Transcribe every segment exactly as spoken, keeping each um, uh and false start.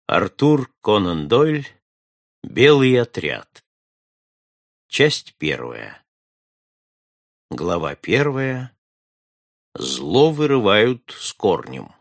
Артур Конан Дойль. Белый отряд. Часть первая. Глава первая. Зло вырывают с корнем.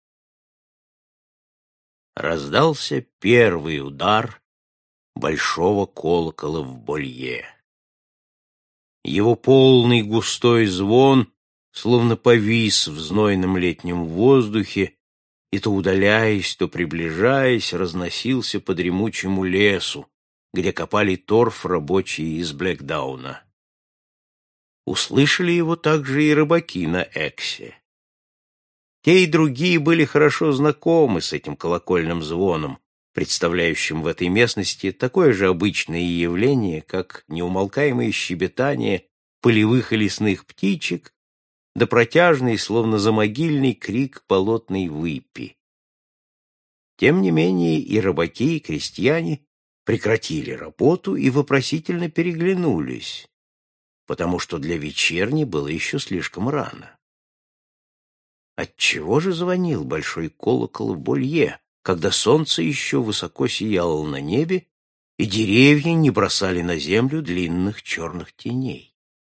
Раздался первый удар большого колокола в Болье. Его полный густой звон словно повис в знойном летнем воздухе, и то удаляясь, то приближаясь, разносился по дремучему лесу, где копали торф рабочие из Блэкдауна. Услышали его также и рыбаки на Эксе. Те и другие были хорошо знакомы с этим колокольным звоном, представляющим в этой местности такое же обычное явление, как неумолкаемое щебетание полевых и лесных птичек, да протяжный, словно замогильный крик болотной выпи. Тем не менее и рыбаки, и крестьяне прекратили работу и вопросительно переглянулись, потому что для вечерни было еще слишком рано. Отчего же звонил большой колокол в Болье, когда солнце еще высоко сияло на небе, и деревья не бросали на землю длинных черных теней?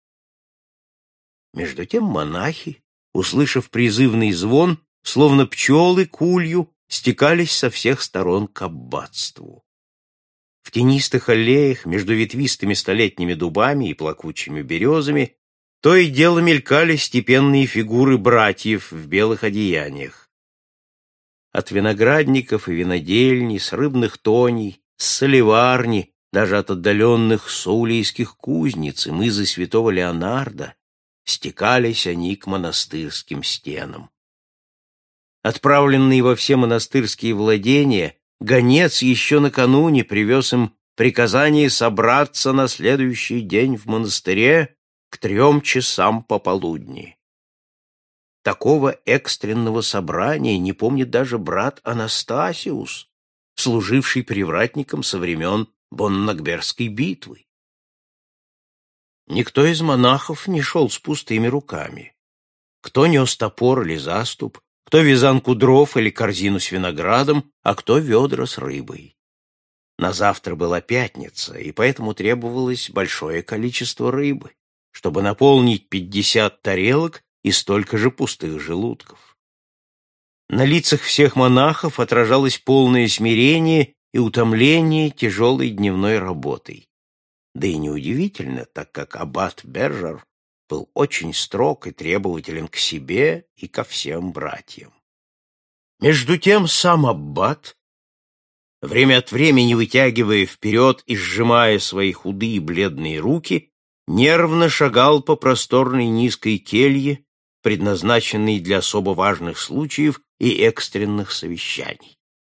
Между тем монахи, услышав призывный звон, словно пчелы кулью, стекались со всех сторон к аббатству. В тенистых аллеях между ветвистыми столетними дубами и плакучими березами то и дело мелькали степенные фигуры братьев в белых одеяниях. От виноградников и винодельни, с рыбных тоней, с солеварни, даже от отдаленных саулийских кузниц и мызы святого Леонарда стекались они к монастырским стенам. Отправленный во все монастырские владения, гонец еще накануне привез им приказание собраться на следующий день в монастыре к трем часам пополудни. Такого экстренного собрания не помнит даже брат Анастасиус, служивший привратником со времен Боннакберской битвы. Никто из монахов не шел с пустыми руками. Кто нес топор или заступ, кто вязанку дров или корзину с виноградом, а кто ведра с рыбой. На завтра была пятница, и поэтому требовалось большое количество рыбы, чтобы наполнить пятьдесят тарелок и столько же пустых желудков. На лицах всех монахов отражалось полное смирение и утомление тяжелой дневной работой. Да и неудивительно, так как аббат Бержер был очень строг и требователен к себе и ко всем братьям. Между тем сам аббат, время от времени вытягивая вперед и сжимая свои худые бледные руки, нервно шагал по просторной низкой келье, предназначенной для особо важных случаев и экстренных совещаний.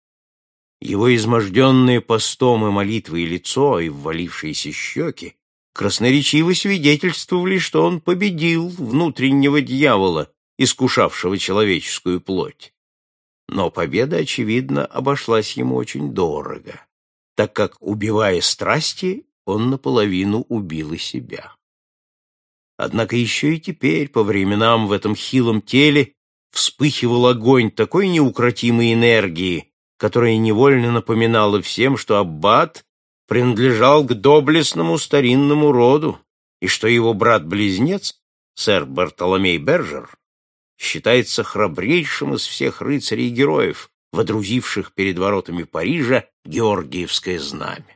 Его изможденное постом и молитвой лицо и ввалившиеся щеки красноречиво свидетельствовали, что он победил внутреннего дьявола, искушавшего человеческую плоть. Но победа, очевидно, обошлась ему очень дорого, так как, убивая страсти, он наполовину убил и себя. Однако еще и теперь, по временам, в этом хилом теле вспыхивал огонь такой неукротимой энергии, которая невольно напоминала всем, что аббат принадлежал к доблестному старинному роду, и что его брат-близнец, сэр Бартоломей Бержер, считается храбрейшим из всех рыцарей и героев, водрузивших перед воротами Парижа Георгиевское знамя.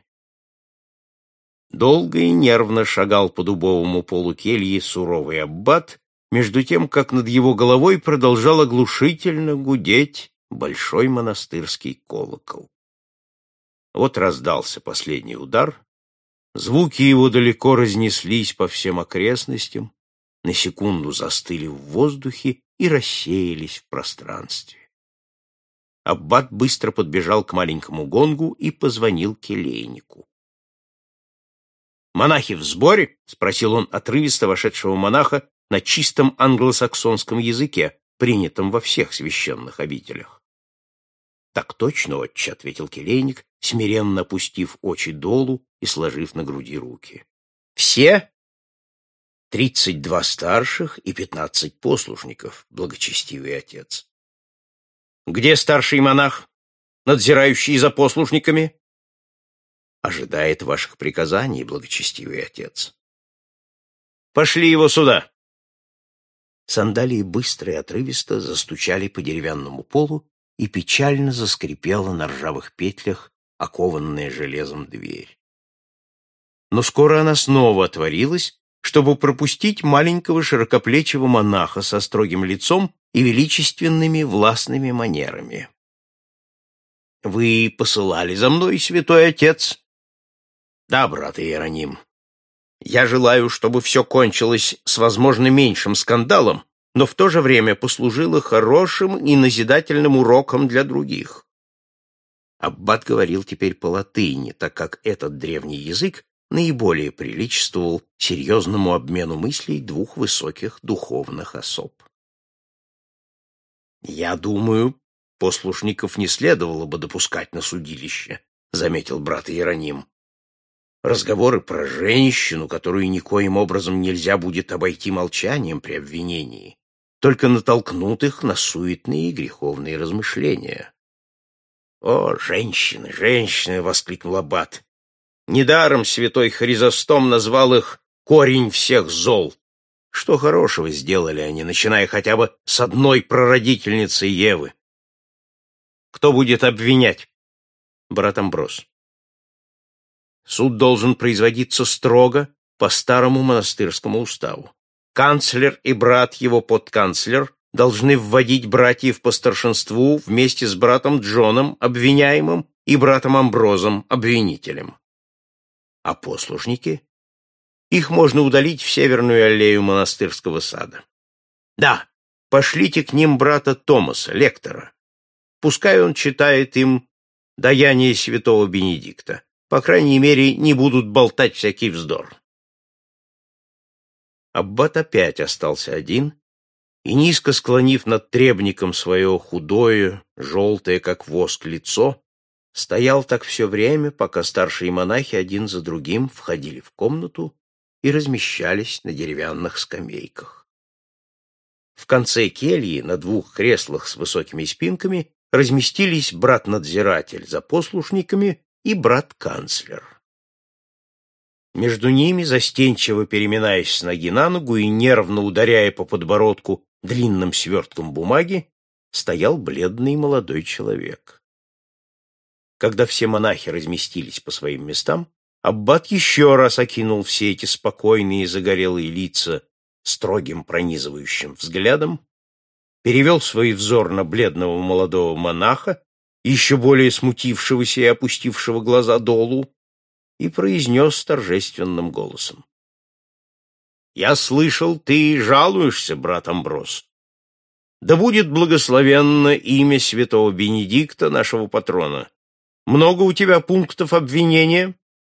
Долго и нервно шагал по дубовому полу кельи суровый аббат, между тем, как над его головой продолжал оглушительно гудеть большой монастырский колокол. Вот раздался последний удар, звуки его далеко разнеслись по всем окрестностям, на секунду застыли в воздухе и рассеялись в пространстве. Аббат быстро подбежал к маленькому гонгу и позвонил келейнику. «Монахи в сборе?» — спросил он отрывисто вошедшего монаха на чистом англосаксонском языке, принятом во всех священных обителях. «Так точно, отче», — ответил келейник, смиренно опустив очи долу и сложив на груди руки. «Все?» «Тридцать два старших и пятнадцать послушников, благочестивый отец». «Где старший монах?» надзирающий за послушниками? Ожидает ваших приказаний, благочестивый отец. Пошли его сюда. Сандалии быстро и отрывисто застучали по деревянному полу, и печально заскрипела на ржавых петлях окованная железом дверь. Но скоро она снова отворилась, чтобы пропустить маленького широкоплечего монаха со строгим лицом и величественными властными манерами. «Вы посылали за мной, святой отец?» «Да, брат Иероним. Я желаю, чтобы все кончилось с, возможно, меньшим скандалом, но в то же время послужило хорошим и назидательным уроком для других». Аббат говорил теперь по-латыни, так как этот древний язык наиболее приличествовал серьезному обмену мыслей двух высоких духовных особ. «Я думаю, послушников не следовало бы допускать на судилище», — заметил брат Иероним. «Разговоры про женщину, которую никоим образом нельзя будет обойти молчанием при обвинении, только натолкнут их на суетные и греховные размышления». «О, женщины, женщины!» — воскликнул аббат. «Недаром святой Хризостом назвал их «корень всех зол». Что хорошего сделали они, начиная хотя бы с одной прародительницы Евы? Кто будет обвинять? Брат Амброс. Суд должен производиться строго по старому монастырскому уставу. Канцлер и брат его подканцлер должны вводить братьев по старшинству вместе с братом Джоном, обвиняемым, и братом Амброзом, обвинителем. А послушники? Их можно удалить в северную аллею монастырского сада. Да, пошлите к ним брата Томаса, лектора. Пускай он читает им даяние святого Бенедикта. По крайней мере, не будут болтать всякий вздор. Аббат опять остался один, и, низко склонив над требником свое худое, желтое, как воск, лицо, стоял так все время, пока старшие монахи один за другим входили в комнату и размещались на деревянных скамейках. В конце кельи, на двух креслах с высокими спинками, разместились брат-надзиратель за послушниками и брат-канцлер. Между ними, застенчиво переминаясь с ноги на ногу и нервно ударяя по подбородку длинным свертком бумаги, стоял бледный молодой человек. Когда все монахи разместились по своим местам, аббат еще раз окинул все эти спокойные загорелые лица строгим пронизывающим взглядом, перевел свой взор на бледного молодого монаха, еще более смутившегося и опустившего глаза долу, и произнес торжественным голосом. «Я слышал, ты жалуешься, брат Амброс. Да будет благословенно имя святого Бенедикта, нашего патрона. Много у тебя пунктов обвинения?»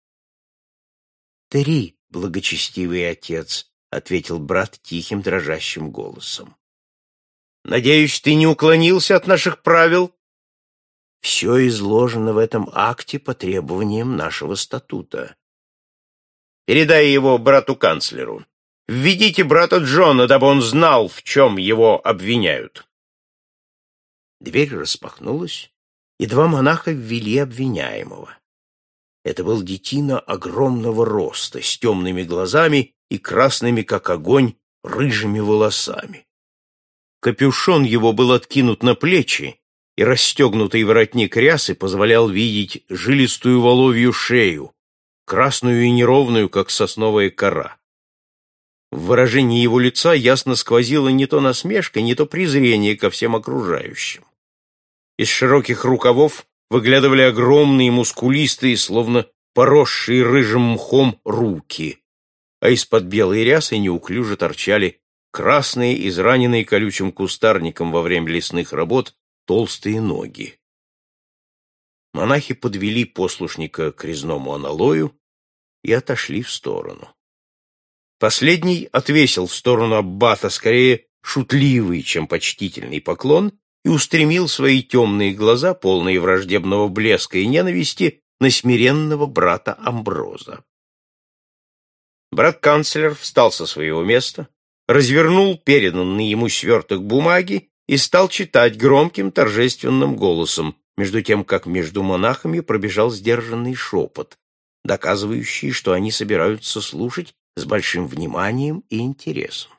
«Три, благочестивый отец», — ответил брат тихим дрожащим голосом. «Надеюсь, ты не уклонился от наших правил?» «Все изложено в этом акте по требованиям нашего статута». «Передай его брату-канцлеру. Введите брата Джона, дабы он знал, в чем его обвиняют». Дверь распахнулась, и два монаха ввели обвиняемого. Это был детина огромного роста, с темными глазами и красными, как огонь, рыжими волосами. Капюшон его был откинут на плечи, и расстегнутый воротник рясы позволял видеть жилистую воловью шею, красную и неровную, как сосновая кора. В выражении его лица ясно сквозила не то насмешка, не то презрение ко всем окружающим. Из широких рукавов выглядывали огромные, мускулистые, словно поросшие рыжим мхом руки, а из-под белой рясы неуклюже торчали красные, израненные колючим кустарником во время лесных работ, толстые ноги. Монахи подвели послушника к резному аналою и отошли в сторону. Последний отвесил в сторону аббата скорее шутливый, чем почтительный поклон и устремил свои темные глаза, полные враждебного блеска и ненависти, на смиренного брата Амброза. Брат-канцлер встал со своего места, развернул переданный ему сверток бумаги и стал читать громким торжественным голосом, между тем как между монахами пробежал сдержанный шепот, доказывающий, что они собираются слушать с большим вниманием и интересом.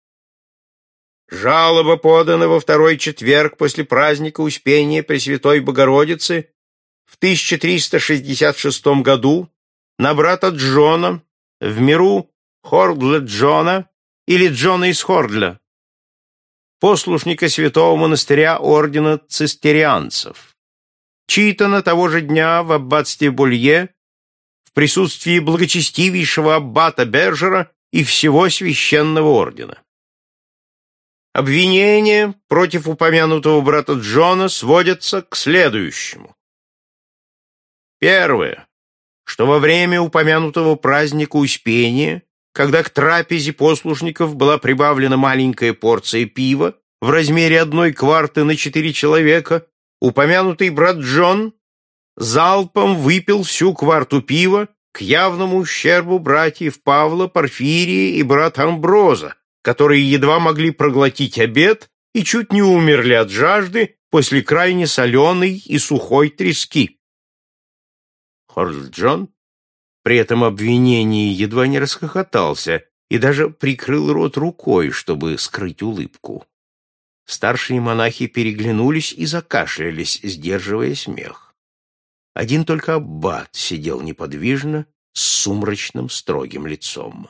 Жалоба подана во второй четверг после праздника Успения Пресвятой Богородицы в тысяча триста шестьдесят шестом году на брата Джона в миру Хордля Джона или Джона из Хордля, послушника святого монастыря ордена цистерианцев. Читано того же дня в аббатстве Болье в присутствии благочестивейшего аббата Бержера и всего священного ордена. Обвинения против упомянутого брата Джона сводятся к следующему. Первое, что во время упомянутого праздника Успения, когда к трапезе послушников была прибавлена маленькая порция пива в размере одной кварты на четыре человека, упомянутый брат Джон залпом выпил всю кварту пива к явному ущербу братьев Павла, Порфирия и брата Амброза, которые едва могли проглотить обед и чуть не умерли от жажды после крайне соленой и сухой трески. Хордл Джон при этом обвинении едва не расхохотался и даже прикрыл рот рукой, чтобы скрыть улыбку. Старшие монахи переглянулись и закашлялись, сдерживая смех. Один только аббат сидел неподвижно, с сумрачным строгим лицом.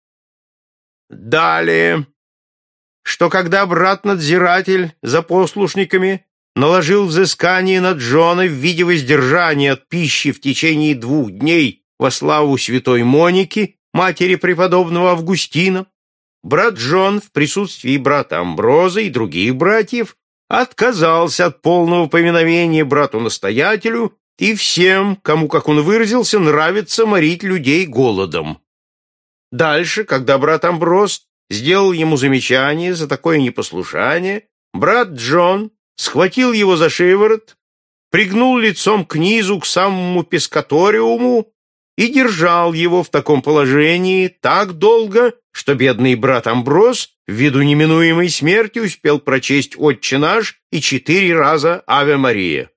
Далее, что когда брат-надзиратель за послушниками наложил взыскание на Джона в виде воздержания от пищи в течение двух дней во славу святой Моники, матери преподобного Августина, брат Джон в присутствии брата Амброза и других братьев отказался от полного повиновения брату-настоятелю и всем, кому, как он выразился, нравится морить людей голодом. Дальше, когда брат Амброз сделал ему замечание за такое непослушание, брат Джон схватил его за шиворот, пригнул лицом к низу к самому пескаториуму и держал его в таком положении так долго, что бедный брат Амброз ввиду неминуемой смерти успел прочесть «Отче наш» и четыре раза «Аве Мария».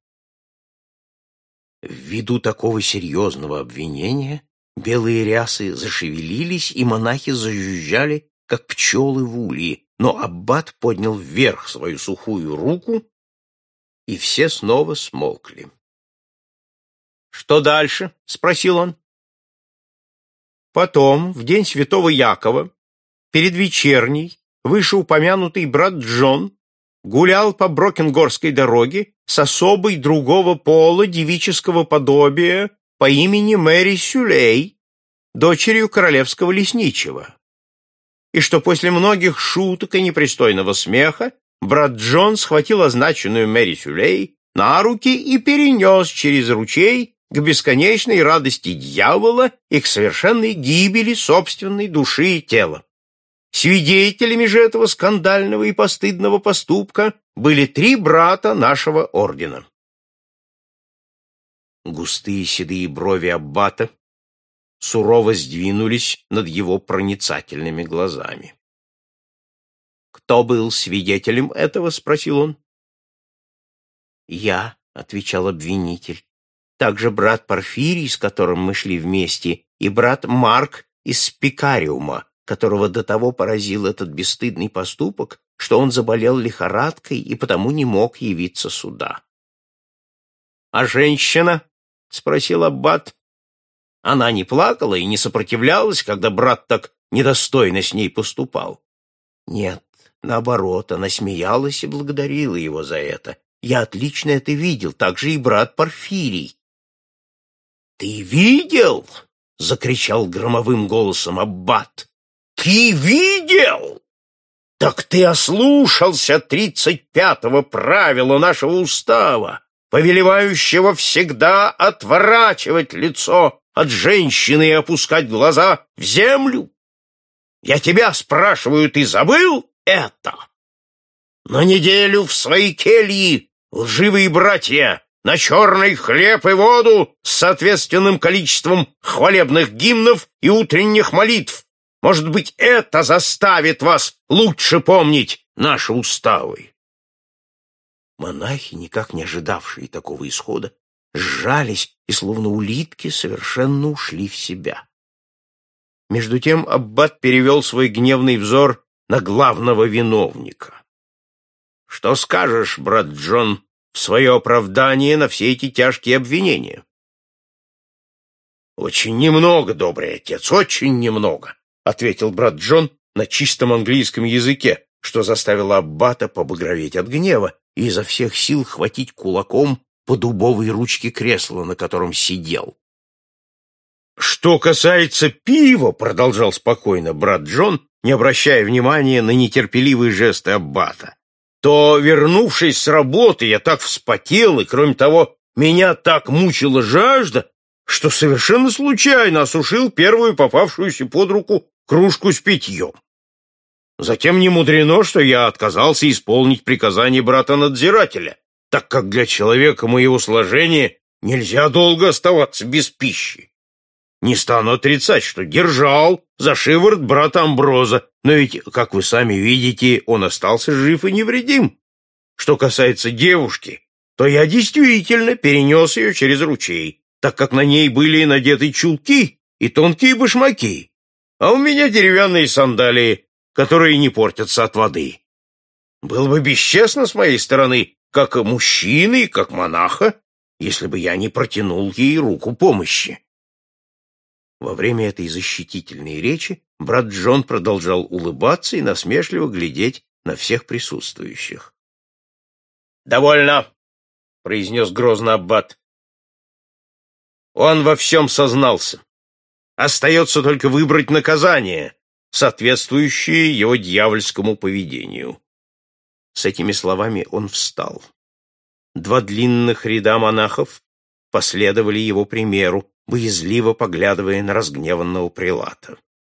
Ввиду такого серьезного обвинения белые рясы зашевелились, и монахи зажужжали, как пчелы в улье, но аббат поднял вверх свою сухую руку, и все снова смолкли. «Что дальше?» — спросил он. Потом, в день святого Якова, перед вечерней, вышеупомянутый брат Джон гулял по Брокенгорской дороге с особой другого пола девического подобия по имени Мэри Сюлей, дочерью королевского лесничего, и что после многих шуток и непристойного смеха брат Джон схватил означенную Мэри Сюлей на руки и перенес через ручей к бесконечной радости дьявола и к совершенной гибели собственной души и тела. Свидетелями же этого скандального и постыдного поступка были три брата нашего ордена. Густые седые брови аббата сурово сдвинулись над его проницательными глазами. «Кто был свидетелем этого?» — спросил он. «Я», — отвечал обвинитель, «также брат Порфирий, с которым мы шли вместе, и брат Марк из Спикариума, которого до того поразил этот бесстыдный поступок, что он заболел лихорадкой и потому не мог явиться сюда». «А женщина?» — спросил аббат. «Она не плакала и не сопротивлялась, когда брат так недостойно с ней поступал?» «Нет, наоборот, она смеялась и благодарила его за это. Я отлично это видел, так же и брат Порфирий». «Ты видел?» — закричал громовым голосом аббат. «Ты видел? Так ты ослушался тридцать пятого правила нашего устава, повелевающего всегда отворачивать лицо от женщины и опускать глаза в землю? Я тебя спрашиваю, ты забыл это? На неделю в своей келье, лживые братья, на черный хлеб и воду с соответственным количеством хвалебных гимнов и утренних молитв. Может быть, это заставит вас лучше помнить наши уставы». Монахи, никак не ожидавшие такого исхода, сжались и, словно улитки, совершенно ушли в себя. Между тем аббат перевел свой гневный взор на главного виновника. «Что скажешь, брат Джон, в свое оправдание на все эти тяжкие обвинения?» «Очень немного, добрый отец, очень немного», — ответил брат Джон на чистом английском языке, что заставило аббата побагроветь от гнева и изо всех сил хватить кулаком по дубовой ручке кресла, на котором сидел. «Что касается пива», — продолжал спокойно брат Джон, не обращая внимания на нетерпеливые жесты аббата, то, вернувшись с работы, я так вспотел, и, кроме того, меня так мучила жажда, что совершенно случайно осушил первую попавшуюся под руку кружку с питьем. Затем не мудрено, что я отказался исполнить приказание брата-надзирателя, так как для человека моего сложения нельзя долго оставаться без пищи. Не стану отрицать, что держал за шиворот брата Амброза, но ведь, как вы сами видите, он остался жив и невредим. Что касается девушки, то я действительно перенес ее через ручей, так как на ней были надеты чулки и тонкие башмаки, а у меня деревянные сандалии, которые не портятся от воды. Было бы бесчестно с моей стороны, как мужчины и как монаха, если бы я не протянул ей руку помощи. Во время этой защитительной речи брат Джон продолжал улыбаться и насмешливо глядеть на всех присутствующих. «Довольно», — произнес грозно аббат. «Он во всем сознался. Остается только выбрать наказание, соответствующее его дьявольскому поведению». С этими словами он встал. Два длинных ряда монахов последовали его примеру, боязливо поглядывая на разгневанного прелата.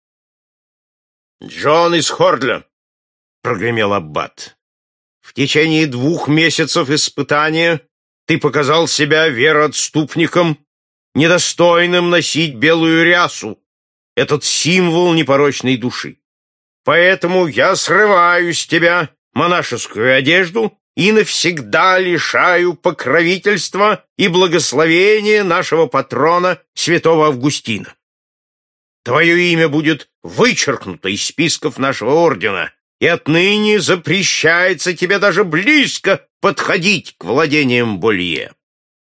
«Джон из Хордля», — прогремел аббат, — «в течение двух месяцев испытания ты показал себя вероотступником, недостойным носить белую рясу, этот символ непорочной души. Поэтому я срываю с тебя монашескую одежду и навсегда лишаю покровительства и благословения нашего патрона, святого Августина. Твое имя будет вычеркнуто из списков нашего ордена, и отныне запрещается тебе даже близко подходить к владениям Болье».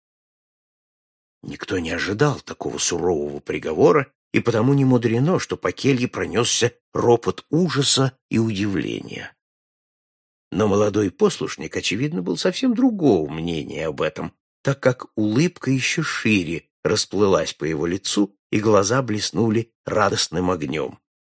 Никто не ожидал такого сурового приговора, и потому не мудрено, что по келье пронесся ропот ужаса и удивления. Но молодой послушник, очевидно, был совсем другого мнения об этом, так как улыбка еще шире расплылась по его лицу, и глаза блеснули радостным огнем.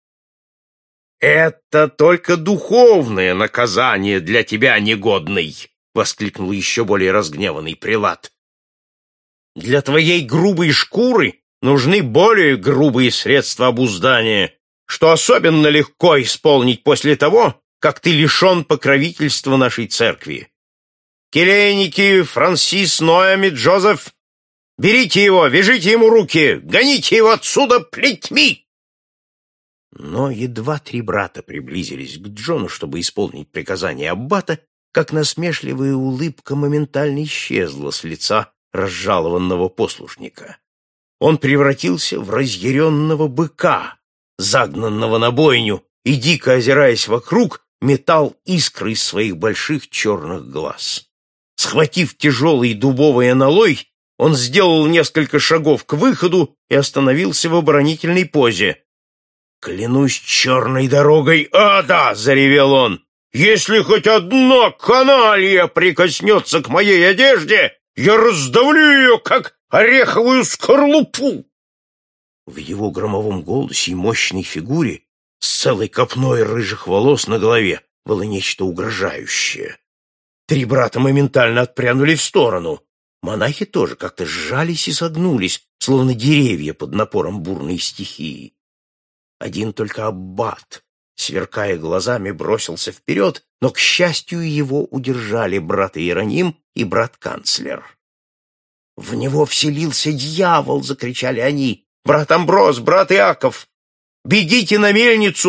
«Это только духовное наказание для тебя, негодный!» — воскликнул еще более разгневанный прелат. «Для твоей грубой шкуры нужны более грубые средства обуздания, что особенно легко исполнить после того, как ты лишен покровительства нашей церкви. Келейники, Франсис, Ноэми, Джозеф, берите его, вяжите ему руки, гоните его отсюда плетьми!» Но едва три брата приблизились к Джону, чтобы исполнить приказание аббата, как насмешливая улыбка моментально исчезла с лица разжалованного послушника. Он превратился в разъяренного быка, загнанного на бойню, и, дико озираясь вокруг, метал искры из своих больших черных глаз. Схватив тяжелый дубовый аналой, он сделал несколько шагов к выходу и остановился в оборонительной позе. «Клянусь черной дорогой ада!» — заревел он. «Если хоть одна каналья прикоснется к моей одежде, я раздавлю ее, как ореховую скорлупу!» В его громовом голосе и мощной фигуре с целой копной рыжих волос на голове было нечто угрожающее. Три брата моментально отпрянули в сторону. Монахи тоже как-то сжались и согнулись, словно деревья под напором бурной стихии. Один только аббат, сверкая глазами, бросился вперед, но, к счастью, его удержали брат Иероним и брат-канцлер. «В него вселился дьявол!» — закричали они. «Брат Амброс, брат Иаков! Бегите на мельницу!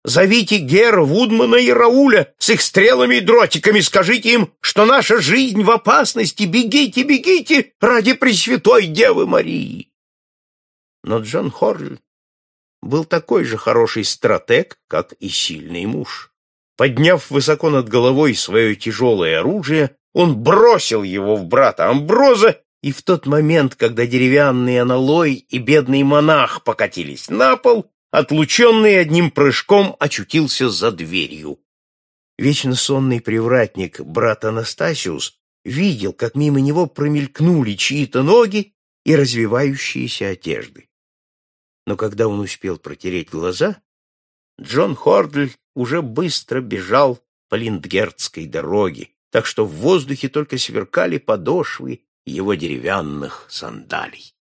Зовите Гера, Вудмана и Рауля с их стрелами и дротиками, скажите им, что наша жизнь в опасности, бегите, бегите ради Пресвятой Девы Марии. Но Джон Хорль был такой же хороший стратег, как и сильный муж. Подняв высоко над головой свое тяжелое оружие, он бросил его в брата Амброза, и в тот момент, когда деревянный аналой и бедный монах покатились на пол, отлученный одним прыжком очутился за дверью. Вечно сонный привратник, брат Анастасиус, видел, как мимо него промелькнули чьи-то ноги и развивающиеся одежды. Но когда он успел протереть глаза, Джон Хордль уже быстро бежал по Линдгертской дороге, так что в воздухе только сверкали подошвы его деревянных сандалий.